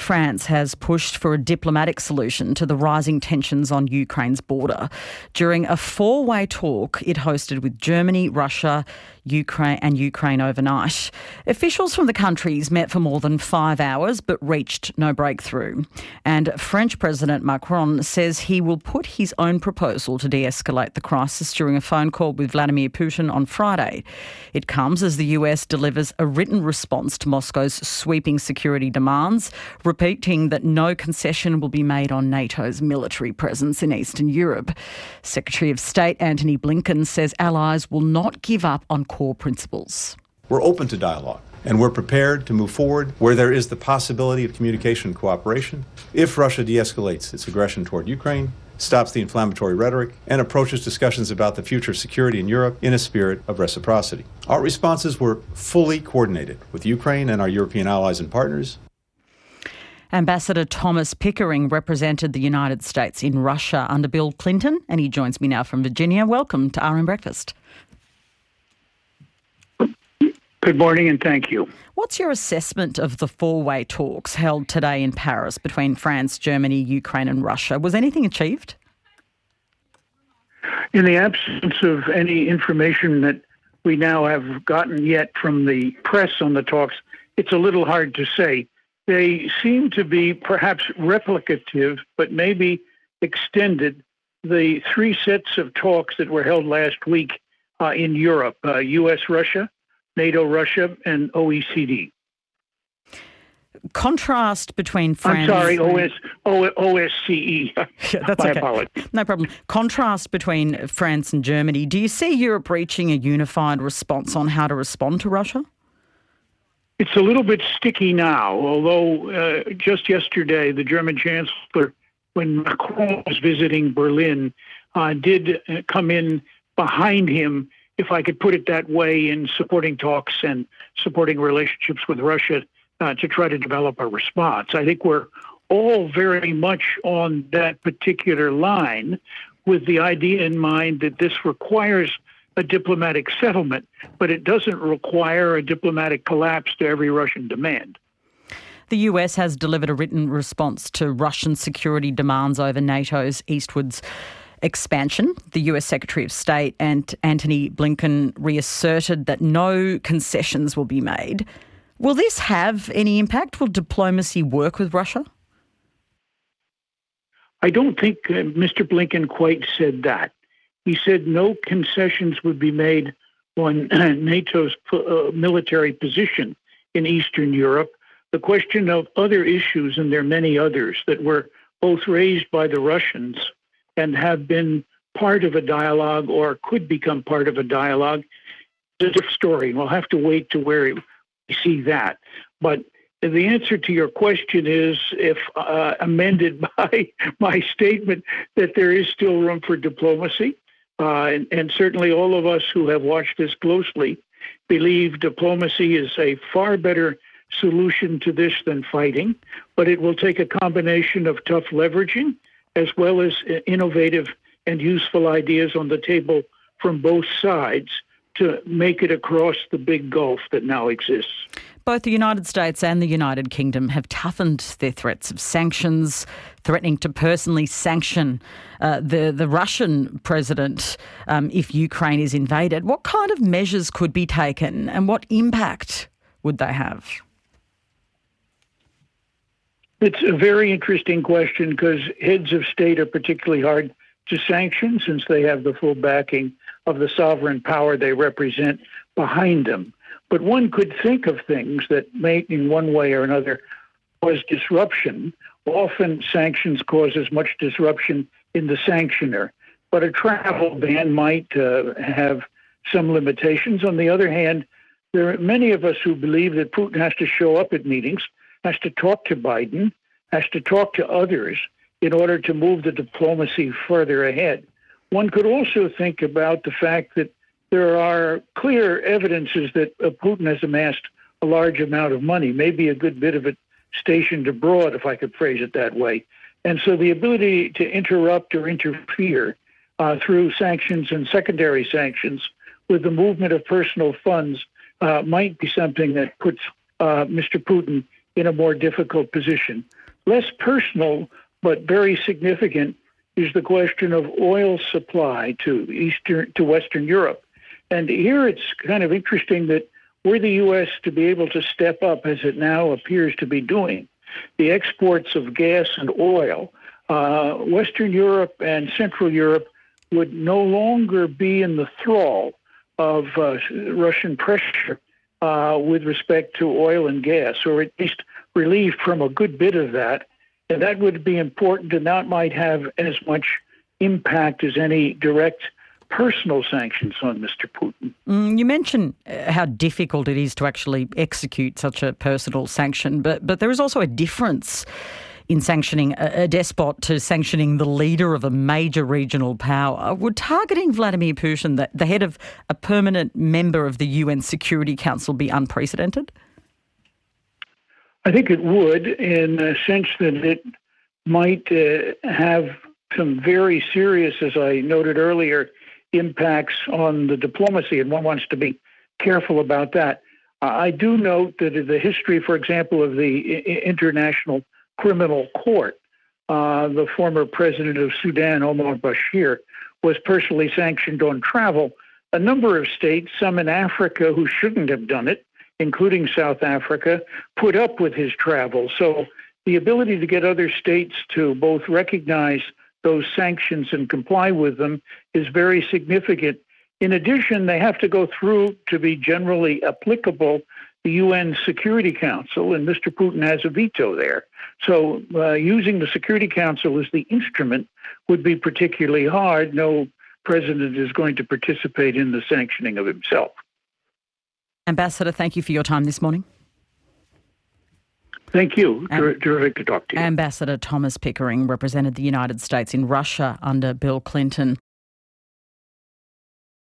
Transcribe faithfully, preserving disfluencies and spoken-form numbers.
France has pushed for a diplomatic solution to the rising tensions on Ukraine's border. During a four-way talk it hosted with Germany, Russia, Ukraine and Ukraine overnight. Officials from the countries met for more than five hours but reached no breakthrough. And French President Macron says he will put his own proposal to de-escalate the crisis during a phone call with Vladimir Putin on Friday. It comes as the U S delivers a written response to Moscow's sweeping security demands, repeating that no concession will be made on NATO's military presence in Eastern Europe. Secretary of State Antony Blinken says allies will not give up on core principles. We're open to dialogue, and we're prepared to move forward where there is the possibility of communication and cooperation if Russia de-escalates its aggression toward Ukraine, stops the inflammatory rhetoric, and approaches discussions about the future of security in Europe in a spirit of reciprocity. Our responses were fully coordinated with Ukraine and our European allies and partners. Ambassador Thomas Pickering represented the United States in Russia under Bill Clinton, and he joins me now from Virginia. Welcome to R M Breakfast. Good morning and thank you. What's your assessment of the four-way talks held today in Paris between France, Germany, Ukraine and Russia? Was anything achieved? In the absence of any information that we now have gotten yet from the press on the talks, it's a little hard to say. They seem to be perhaps replicative, but maybe extended the three sets of talks that were held last week uh, in Europe, uh, U S Russia, NATO, Russia, and O E C D. Contrast between France... I'm sorry, O S, o, O S C E. Yeah, that's My okay. apologies. No problem. Contrast between France and Germany. Do you see Europe reaching a unified response on how to respond to Russia? It's a little bit sticky now, although uh, just yesterday the German Chancellor, when Macron was visiting Berlin, uh, did uh, come in behind him, if I could put it that way, in supporting talks and supporting relationships with Russia uh, to try to develop a response. I think we're all very much on that particular line with the idea in mind that this requires a diplomatic settlement, but it doesn't require a diplomatic collapse to every Russian demand. The U S has delivered a written response to Russian security demands over NATO's eastwards expansion. The U S Secretary of State and Antony Blinken reasserted that no concessions will be made. Will this have any impact? Will diplomacy work with Russia? I don't think uh, Mister Blinken quite said that. He said no concessions would be made on uh, NATO's uh, military position in Eastern Europe. The question of other issues, and there are many others, that were both raised by the Russians and have been part of a dialogue or could become part of a dialogue, is a different story. We'll have to wait to where we see that. But the answer to your question is, if uh, amended by my statement, that there is still room for diplomacy. Uh, and, and certainly all of us who have watched this closely believe diplomacy is a far better solution to this than fighting, but it will take a combination of tough leveraging as well as innovative and useful ideas on the table from both sides to make it across the big gulf that now exists. Both the United States and the United Kingdom have toughened their threats of sanctions, threatening to personally sanction uh, the, the Russian president um, if Ukraine is invaded. What kind of measures could be taken and what impact would they have? It's a very interesting question because heads of state are particularly hard to sanction since they have the full backing of the sovereign power they represent behind them. But one could think of things that may, in one way or another, cause disruption. Often sanctions cause as much disruption in the sanctioner. But a travel ban might uh, have some limitations. On the other hand, there are many of us who believe that Putin has to show up at meetings, has to talk to Biden, has to talk to others in order to move the diplomacy further ahead. One could also think about the fact that there are clear evidences that uh, Putin has amassed a large amount of money, maybe a good bit of it stationed abroad, if I could phrase it that way. And so the ability to interrupt or interfere uh, through sanctions and secondary sanctions with the movement of personal funds uh, might be something that puts uh, Mister Putin in a more difficult position. Less personal, but very significant, is the question of oil supply to Eastern to Western Europe. And here it's kind of interesting that were the U S to be able to step up, as it now appears to be doing, the exports of gas and oil, uh, Western Europe and Central Europe would no longer be in the thrall of uh, Russian pressure uh, with respect to oil and gas, or at least relieved from a good bit of that. And that would be important, and that might have as much impact as any direct personal sanctions on Mister Putin. Mm, you mentioned uh, how difficult it is to actually execute such a personal sanction, but but there is also a difference in sanctioning a, a despot to sanctioning the leader of a major regional power. Would targeting Vladimir Putin, the, the head of a permanent member of the U N Security Council, be unprecedented? I think it would, in the sense that it might uh, have some very serious, as I noted earlier, impacts on the diplomacy, and one wants to be careful about that. Uh, I do note that in the history, for example, of the I- International Criminal Court, uh, the former president of Sudan, Omar Bashir, was personally sanctioned on travel. A number of states, some in Africa who shouldn't have done it, including South Africa, put up with his travel. So the ability to get other states to both recognize those sanctions and comply with them is very significant. In addition, they have to go through, to be generally applicable, the U N Security Council, and Mister Putin has a veto there. So uh, using the Security Council as the instrument would be particularly hard. No president is going to participate in the sanctioning of himself. Ambassador, thank you for your time this morning. Thank you. Am- Terrific to talk to you. Ambassador Thomas Pickering represented the United States in Russia under Bill Clinton.